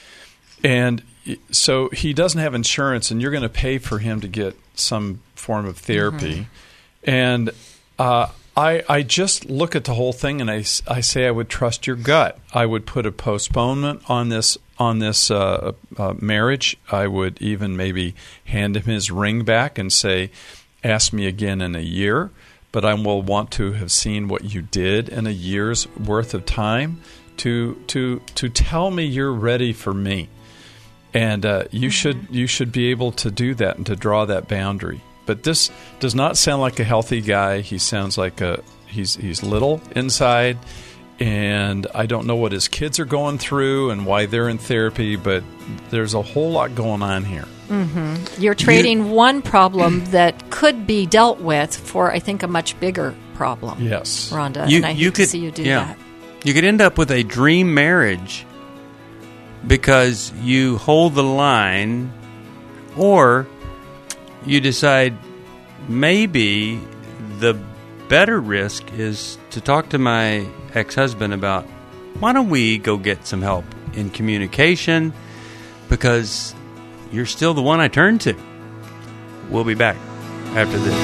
and so he doesn't have insurance, and you're going to pay for him to get some form of therapy. Mm-hmm. And uh, I, I just look at the whole thing, and I, I say I would trust your gut. I would put a postponement on this on this uh, uh, marriage. I would even maybe hand him his ring back and say, ask me again in a year, but I will want to have seen what you did in a year's worth of time to to to tell me you're ready for me. And uh, you mm-hmm. should you should be able to do that and to draw that boundary. But this does not sound like a healthy guy. He sounds like a he's he's little inside, and I don't know what his kids are going through and why they're in therapy, but there's a whole lot going on here. Mm-hmm. You're trading you, one problem that could be dealt with for, I think, a much bigger problem. Yes, Rhonda, you, and I you hate could, to see you do yeah. that. You could end up with a dream marriage because you hold the line, or you decide maybe the better risk is to talk to my ex-husband about, why don't we go get some help in communication, because you're still the one I turn to. We'll be back after this.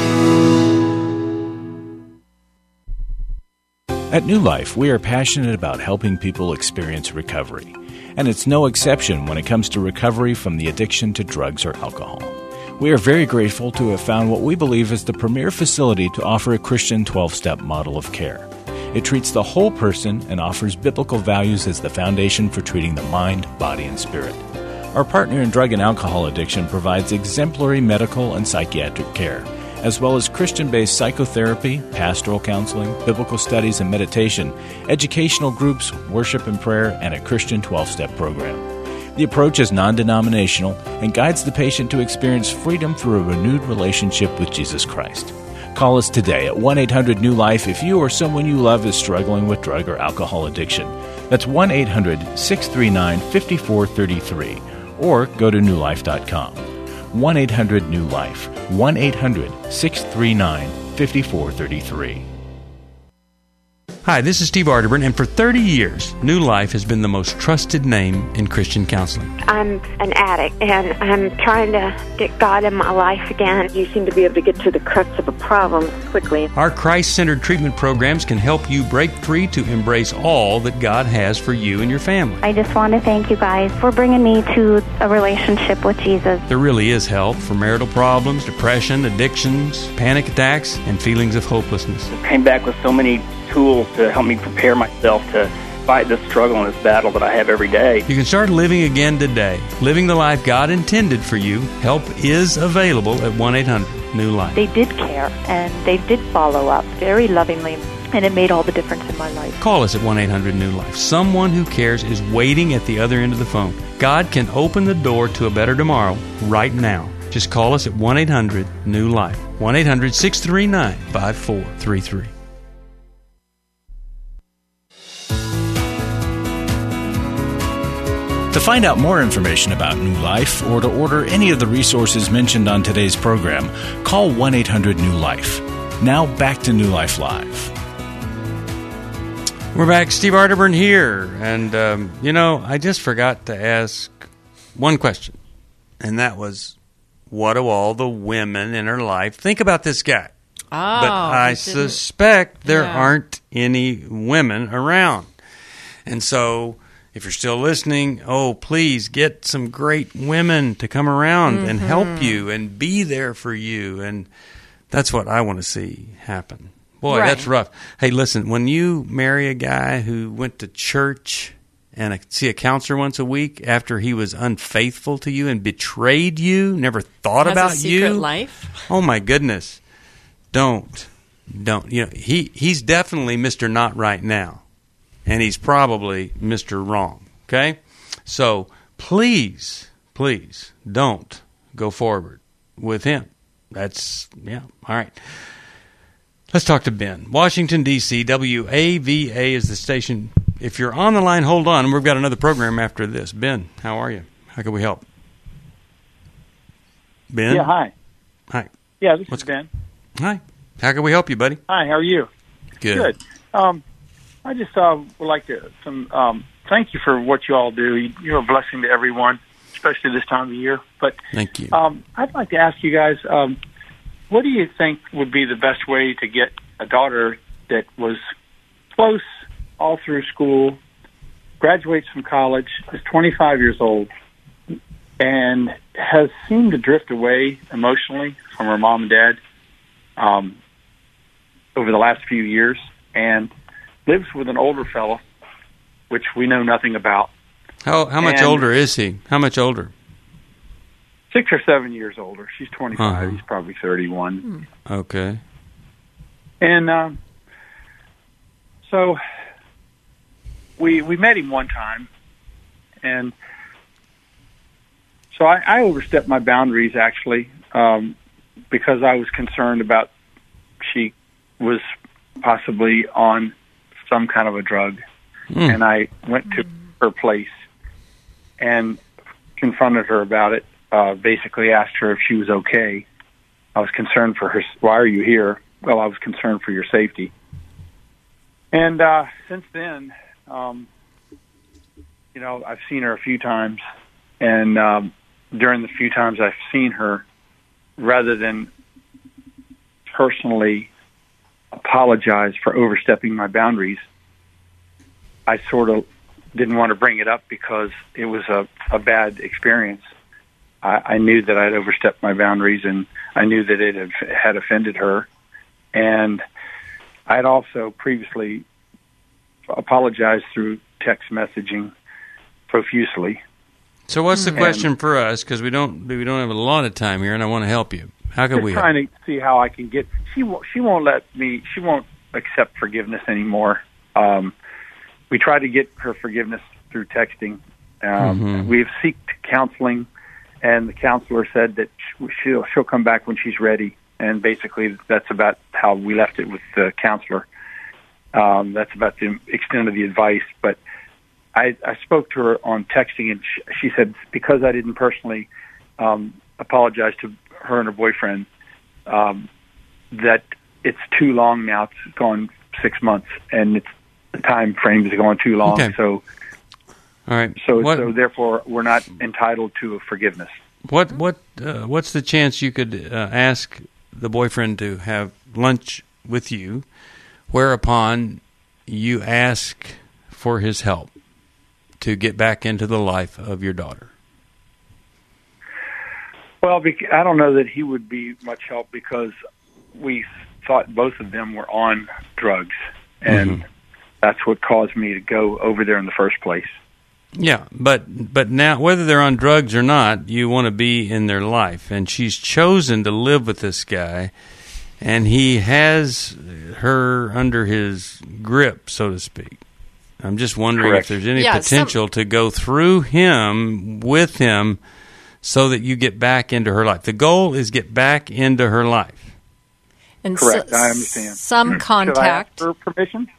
At New Life, we are passionate about helping people experience recovery. And it's no exception when it comes to recovery from the addiction to drugs or alcohol. We are very grateful to have found what we believe is the premier facility to offer a Christian twelve-step model of care. It treats the whole person and offers biblical values as the foundation for treating the mind, body, and spirit. Our partner in drug and alcohol addiction provides exemplary medical and psychiatric care, as well as Christian-based psychotherapy, pastoral counseling, biblical studies and meditation, educational groups, worship and prayer, and a Christian twelve-step program. The approach is non-denominational and guides the patient to experience freedom through a renewed relationship with Jesus Christ. Call us today at one eight hundred new life if you or someone you love is struggling with drug or alcohol addiction. That's one eight hundred six three nine five four three three, or go to new life dot com. one eight hundred new life, one eight hundred six three nine five four three three. Hi, this is Steve Arterburn, and for thirty years, New Life has been the most trusted name in Christian counseling. I'm an addict, and I'm trying to get God in my life again. You seem to be able to get to the crux of a problem quickly. Our Christ-centered treatment programs can help you break free to embrace all that God has for you and your family. I just want to thank you guys for bringing me to a relationship with Jesus. There really is help for marital problems, depression, addictions, panic attacks, and feelings of hopelessness. I came back with so many tools to help me prepare myself to fight this struggle and this battle that I have every day. You can start living again today, living the life God intended for you. Help is available at one eight hundred new life. They did care, and they did follow up very lovingly, and it made all the difference in my life. Call us at one eight hundred new life. Someone who cares is waiting at the other end of the phone. God can open the door to a better tomorrow right now. Just call us at one eight hundred new life. one eight hundred six three nine five four three three. To find out more information about New Life or to order any of the resources mentioned on today's program, call one eight hundred new life. Now back to New Life Live. We're back. Steve Arterburn here. And, um, you know, I just forgot to ask one question, and that was, what do all the women in her life think about this guy? Oh, but I suspect there yeah. aren't any women around. And so if you're still listening, oh, please get some great women to come around mm-hmm. and help you and be there for you. And that's what I want to see happen. Boy, right. That's rough. Hey, listen, when you marry a guy who went to church and a, see a counselor once a week after he was unfaithful to you and betrayed you, never thought Has about a secret you. Life. Oh my goodness. Don't. Don't. You know, he, he's definitely Mister Not Right Now. And he's probably Mister Wrong. Okay? So please, please don't go forward with him. That's yeah, all right. Let's talk to Ben. Washington, D C, W A V A is the station. If you're on the line, hold on. We've got another program after this. Ben, how are you? How can we help? Ben? Yeah, hi. Hi. Yeah, this What's, is Ben. Hi. How can we help you, buddy? Hi, how are you? Good. Good. Um, I just uh, would like to some um, thank you for what you all do. You, you're a blessing to everyone, especially this time of year. But thank you. Um, I'd like to ask you guys, um, what do you think would be the best way to get a daughter that was close all through school, graduates from college, is twenty-five years old, and has seemed to drift away emotionally from her mom and dad um, over the last few years, and lives with an older fellow, which we know nothing about. How how much and older is he? How much older? Six or seven years older. She's twenty-five. Uh-huh. He's probably thirty-one. Okay. And um, so we we met him one time, and so I, I overstepped my boundaries, actually, um, because I was concerned about she was possibly on some kind of a drug. Mm. And I went to her place and confronted her about it, uh, basically asked her if she was okay. I was concerned for her. Why are you here? Well, I was concerned for your safety. And uh, since then, um, you know, I've seen her a few times, and um, during the few times I've seen her, rather than personally apologize for overstepping my boundaries, I sort of didn't want to bring it up because it was a, a bad experience. I, I knew that I'd overstepped my boundaries, and I knew that it had, had offended her. And I had also previously apologized through text messaging profusely. So what's the question and for us? Because we don't we don't have a lot of time here, and I want to help you. How can just we? Trying help? to see how I can get. She won't. She won't let me. She won't accept forgiveness anymore. Um, we tried to get her forgiveness through texting. Um, mm-hmm. We've sought counseling, and the counselor said that she'll she'll come back when she's ready. And basically, that's about how we left it with the counselor. Um, that's about the extent of the advice. But I, I spoke to her on texting, and she, she said because I didn't personally um, apologize to her and her boyfriend, um, that it's too long now. It's gone six months, and it's the time frame is going too long. Okay. So, all right. So, what, so therefore, we're not entitled to a forgiveness. What what uh, what's the chance you could uh, ask the boyfriend to have lunch with you, whereupon you ask for his help to get back into the life of your daughter? Well, I don't know that he would be much help because we thought both of them were on drugs, and mm-hmm. that's what caused me to go over there in the first place. Yeah, but but now, whether they're on drugs or not, you want to be in their life. And she's chosen to live with this guy, and he has her under his grip, so to speak. I'm just wondering Correct. if there's any yeah, potential some... to go through him, with him, so that you get back into her life. The goal is get back into her life. And Correct, so, I understand. Some contact. Should I ask for permission?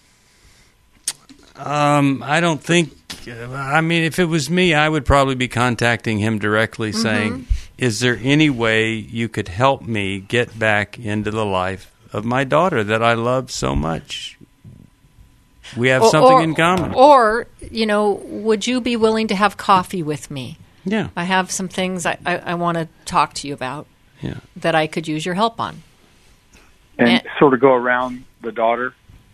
Um, I don't think, I mean, if it was me, I would probably be contacting him directly mm-hmm. saying, is there any way you could help me get back into the life of my daughter that I love so much? We have or, something or, in common. Or, you know, would you be willing to have coffee with me? Yeah. I have some things I, I, I want to talk to you about yeah. that I could use your help on. And, and sort of go around the daughter?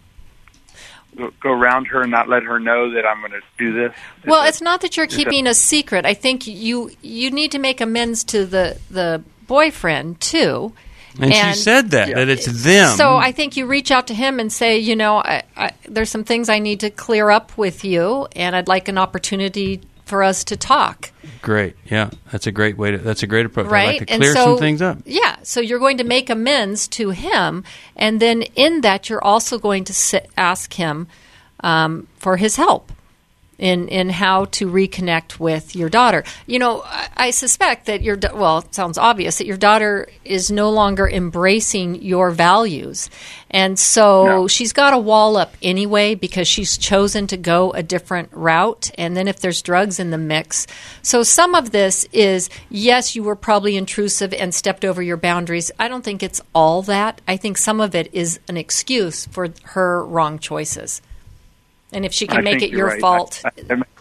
Go around her and not let her know that I'm going to do this? Is well, that, it's not that you're keeping that, a secret. I think you you need to make amends to the, the boyfriend, too. And, and she said that, yeah. that it's them. So I think you reach out to him and say, you know, I, I, there's some things I need to clear up with you, and I'd like an opportunity for us to talk. Great. Yeah, that's a great way to, that's a great approach. Right? I'd like to clear so, some things up. Yeah, so you're going to make amends to him, and then in that you're also going to sit, ask him um, for his help in in how to reconnect with your daughter. You know, I, I suspect that your well, it sounds obvious that your daughter is no longer embracing your values, and so no. she's got a wall up anyway because she's chosen to go a different route. And then if there's drugs in the mix, so some of this is yes, you were probably intrusive and stepped over your boundaries. I don't think it's all that. I think some of it is an excuse for her wrong choices. And if she can I make it your right. fault, I, I, I,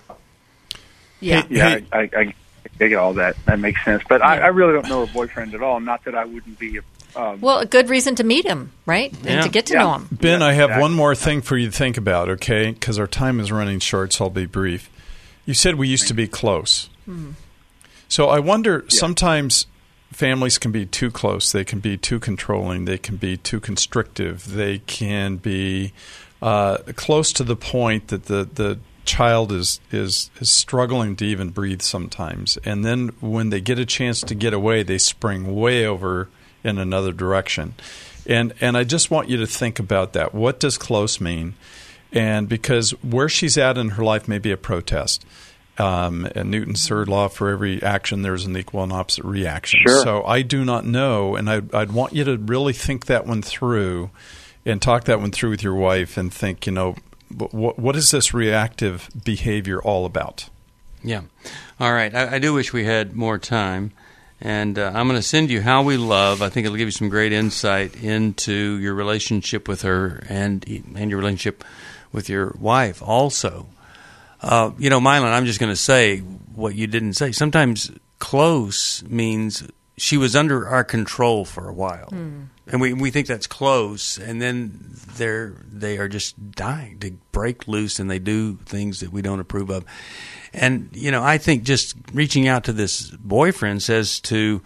yeah, yeah, I, I, I get all that. That makes sense. But yeah. I, I really don't know her boyfriend at all. Not that I wouldn't be. Um, well, a good reason to meet him, right, yeah. and to get to yeah. know him. Ben, yeah, I have exactly. one more thing for you to think about, okay? Because our time is running short, so I'll be brief. You said we used to be close. Mm-hmm. So I wonder, yeah. sometimes families can be too close. They can be too controlling. They can be too constrictive. They can be uh, close to the point that the, the child is, is, is struggling to even breathe sometimes. And then when they get a chance to get away, they spring way over in another direction. And and I just want you to think about that. What does close mean? And because where she's at in her life may be a protest. Um, and Newton's third law, for every action, there's an equal and opposite reaction. Sure. So I do not know, and I'd, I'd want you to really think that one through and talk that one through with your wife and think, you know, what, what is this reactive behavior all about? Yeah. All right. I, I do wish we had more time. And uh, I'm going to send you How We Love. I think it'll give you some great insight into your relationship with her and and your relationship with your wife also. Uh, you know, Mylon, I'm just going to say what you didn't say. Sometimes close means she was under our control for a while. Mm. And we we think that's close, and then they're they are just dying to break loose, and they do things that we don't approve of. And, you know, I think just reaching out to this boyfriend says to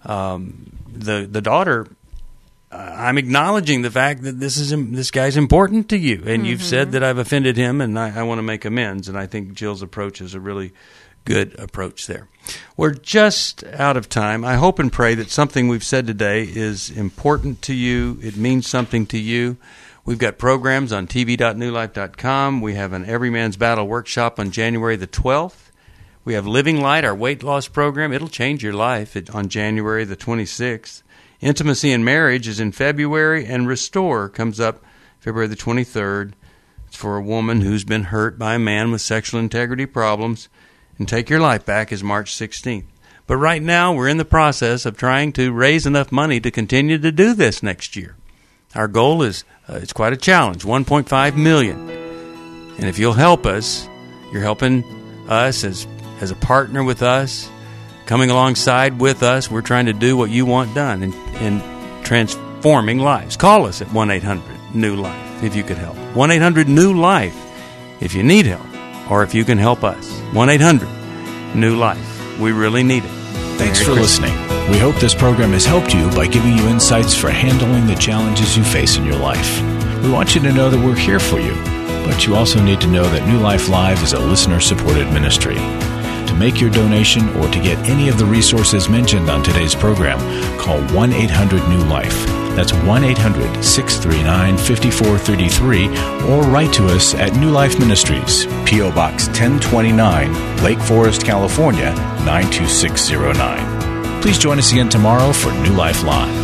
um, the the daughter, uh, I'm acknowledging the fact that this is this guy's important to you, and mm-hmm. you've said that I've offended him, and I, I want to make amends. And I think Jill's approach is a really good approach there. We're just out of time. I hope and pray that something we've said today is important to you. It means something to you. We've got programs on t v dot new life dot com. We have an Every Man's Battle workshop on January the twelfth. We have Living Light, our weight loss program. It'll change your life on January the twenty-sixth. Intimacy in Marriage is in February, and Restore comes up February the twenty-third. It's for a woman who's been hurt by a man with sexual integrity problems. And Take Your Life Back is March sixteenth. But right now, we're in the process of trying to raise enough money to continue to do this next year. Our goal is, uh, it's quite a challenge, one point five million dollars. And if you'll help us, you're helping us as, as a partner with us, coming alongside with us. We're trying to do what you want done in, in transforming lives. Call us at one eight hundred new life if you could help. one eight hundred new life if you need help, or if you can help us. one eight hundred new life. We really need it. Thanks for listening. We hope this program has helped you by giving you insights for handling the challenges you face in your life. We want you to know that we're here for you. But you also need to know that New Life Live is a listener-supported ministry. To make your donation or to get any of the resources mentioned on today's program, call one eight hundred new life. That's one eight hundred, six three nine, five four three three, or write to us at New Life Ministries, P O. Box ten twenty-nine, Lake Forest, California, nine two six zero nine. Please join us again tomorrow for New Life Live.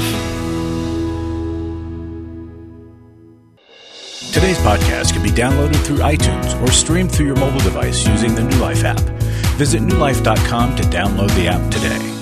Today's podcast can be downloaded through iTunes or streamed through your mobile device using the New Life app. Visit new life dot com to download the app today.